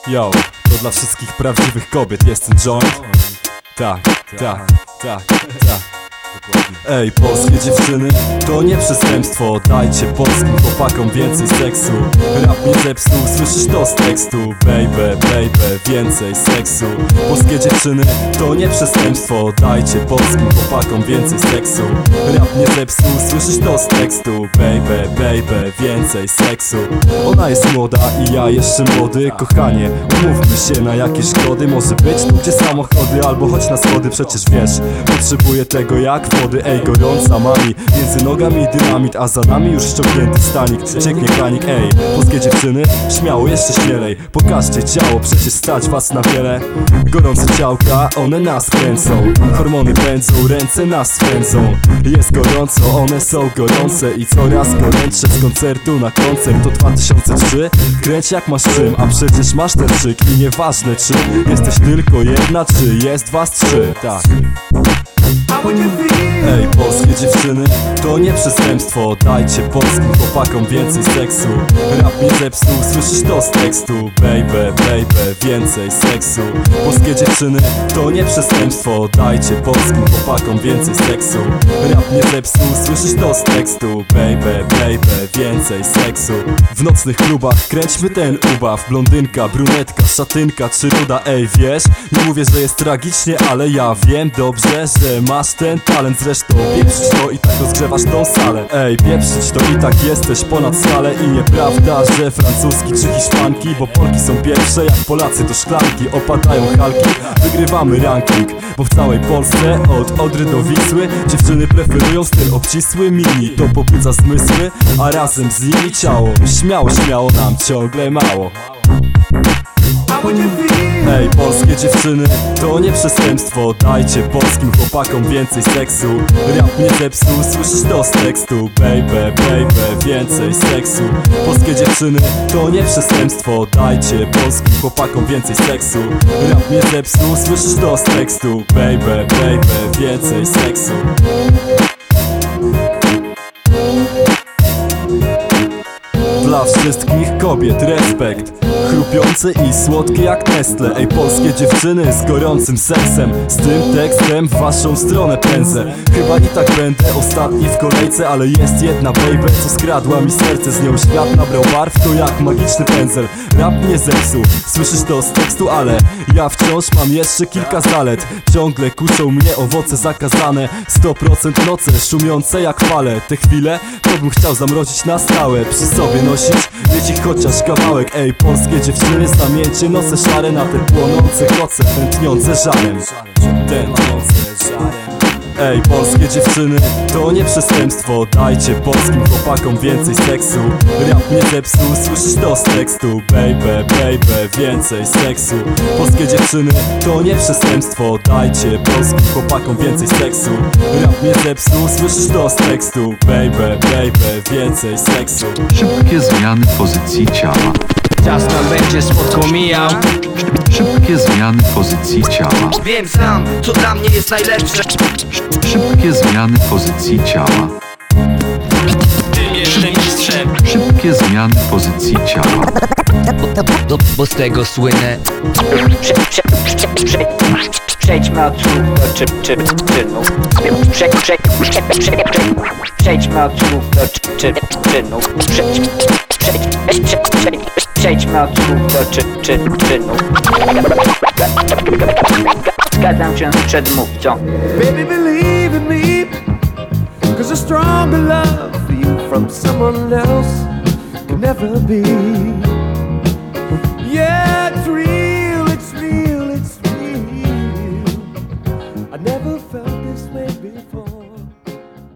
Yo, to dla wszystkich prawdziwych kobiet jest ten joint. Tak. Ej, polskie dziewczyny, to nie przestępstwo. Dajcie polskim chłopakom więcej seksu. Rap nie zepsuł, słyszysz to z tekstu. Baby, więcej seksu. Polskie dziewczyny, to nie przestępstwo. Dajcie polskim chłopakom więcej seksu. Rap nie zepsuł, słyszysz to z tekstu. Baby, więcej seksu. Ona jest młoda i ja jeszcze młody. Kochanie, umówmy się na jakieś gody. Może być tu gdzie samochody, albo chodź na schody. Przecież wiesz, potrzebuję tego jak wody. Ej, gorąca mami, między nogami dynamit, a za nami już ściągnięty stanik. Cieknie kranik, ej, polskie dziewczyny, śmiało, jeszcze śmielej. Pokażcie ciało, przecież stać was na wiele. Gorące ciałka, one nas kręcą. Hormony pędzą, ręce nas swędzą. Jest gorąco, one są gorące i coraz gorętsze. Z koncertu na koncert to 2003. Kręć jak masz czym, a przecież masz ten szyk. I nieważne czy jesteś tylko jedna, czy jest was trzy. Tak. Ej, polskie dziewczyny, to nie przestępstwo. Dajcie polskim chłopakom więcej seksu. Rap nie zepsuł, słyszysz to z tekstu. Baby, więcej seksu. Polskie dziewczyny, to nie przestępstwo. Dajcie polskim chłopakom więcej seksu. Rap nie zepsuł, słyszysz to z tekstu. Baby, więcej seksu. W nocnych klubach kręćmy ten ubaw. Blondynka, brunetka, szatynka czy ruda. Ej, wiesz, nie mówię, że jest tragicznie, ale ja wiem dobrze, że masz ten talent. Zresztą pieprzyć to i tak rozgrzewasz tą salę. Ej, pieprzyć to i tak jesteś ponad skalę. I nieprawda, że francuski czy hiszpanki, bo Polki są pierwsze, jak Polacy to szklanki. Opadają halki, wygrywamy ranking. Bo w całej Polsce, od Odry do Wisły, dziewczyny preferują styl obcisły. Mini to pobudza zmysły, a razem z nimi ciało. Śmiało nam ciągle mało. Ej, polskie dziewczyny, to nie przestępstwo. Dajcie polskim chłopakom więcej seksu. Rap nie zepsuł, słyszysz to z tekstu. Baby, więcej seksu. Polskie dziewczyny, to nie przestępstwo. Dajcie polskim chłopakom więcej seksu. Rap nie zepsuł, słyszysz to z tekstu. Baby, więcej seksu. Dla wszystkich kobiet respekt. Chrupiące i słodkie jak Nestle. Ej, polskie dziewczyny z gorącym seksem. Z tym tekstem w waszą stronę pędzę. Chyba i tak będę ostatni w kolejce, ale jest jedna baby, co skradła mi serce. Z nią świat nabrał barw, to jak magiczny pędzel. Rap nie zepsuł, słyszysz to z tekstu, ale ja wciąż mam jeszcze kilka zalet. Ciągle kuszą mnie owoce zakazane. 100% noce, szumiące jak fale. Te chwile to bym chciał zamrozić na stałe. Przy sobie nosić, mieć ich chociaż kawałek. Ej, polskie dziewczyny, znamięcie noce szare. Na te płonące koce, tętniące żarem. Ej, polskie dziewczyny, to nie przestępstwo. Dajcie polskim chłopakom więcej seksu. Rap nie zepsuł, słyszysz to z tekstu. Baby, więcej seksu. Polskie dziewczyny, to nie przestępstwo. Dajcie polskim chłopakom więcej seksu. Rap nie zepsuł, słyszysz to z tekstu. Baby, więcej seksu. Szybkie zmiany pozycji ciała. Czas nam będzie słodko mijał. Szybkie zmiany pozycji ciała. Wiem sam, co dla mnie jest najlepsze. Szybkie zmiany pozycji ciała. Jestem mistrzem. Szybkie zmiany pozycji ciała. Bo z tego słynę. Przejdźmy od słów do czynów. Przejdźmy od słów do czynów. Przejdźmy od słów do czynów. Zgadzam się z przedmówcą. Baby, believe in me, 'cause a stronger love for you from someone else can never be.